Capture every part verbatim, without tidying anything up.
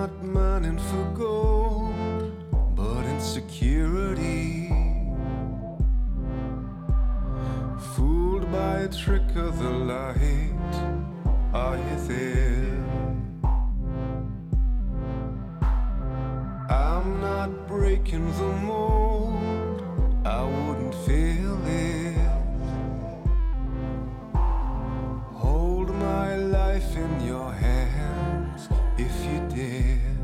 not mining for gold, but insecurity. Fooled by a trick of the light, are you there? I'm not breaking the mold, I wouldn't feel it. Hold my life in your hands if you dare.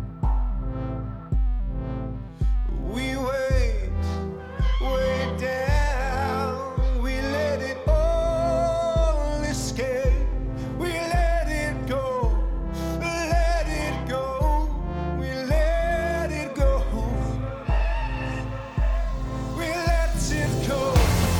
We wait, way down, we let it all escape. We let it go, let it go, we let it go. We let it go.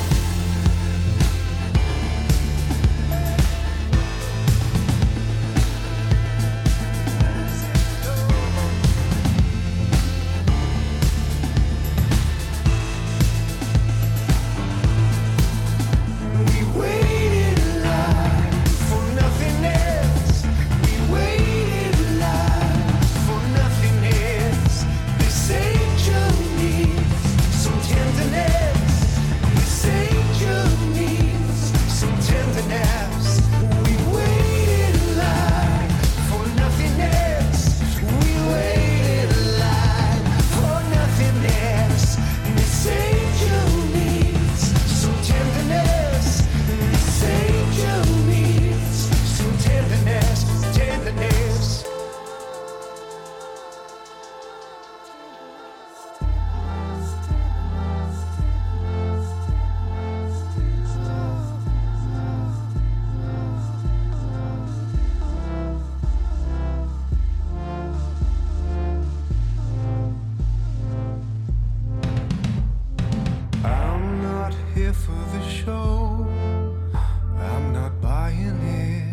For the show, I'm not buying it.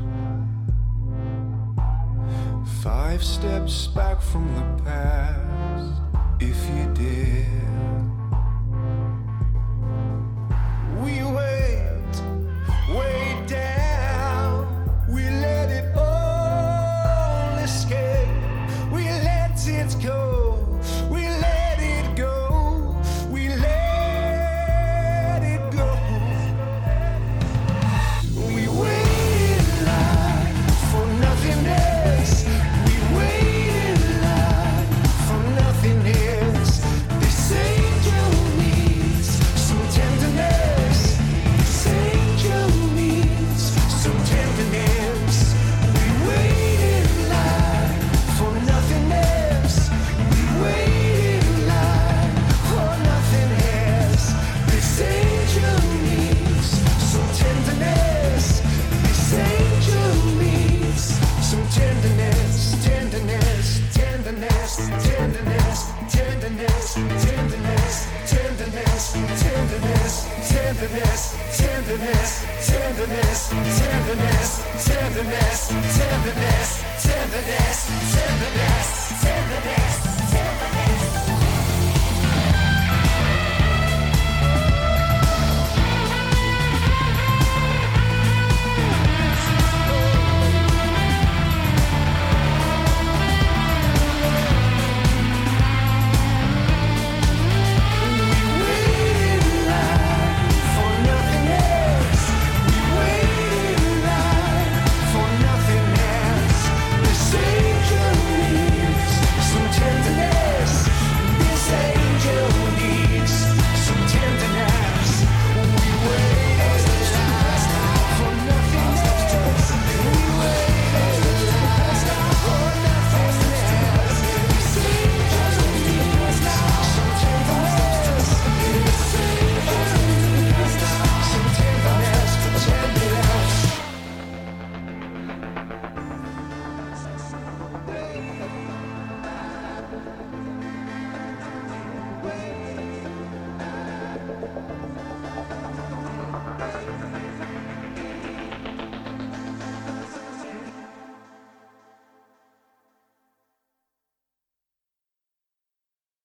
Five steps back from the past, if you did. We wait, way down, we let it all escape. We let it go, we let it go, we let tenderness, tenderness, tenderness, tenderness, tenderness.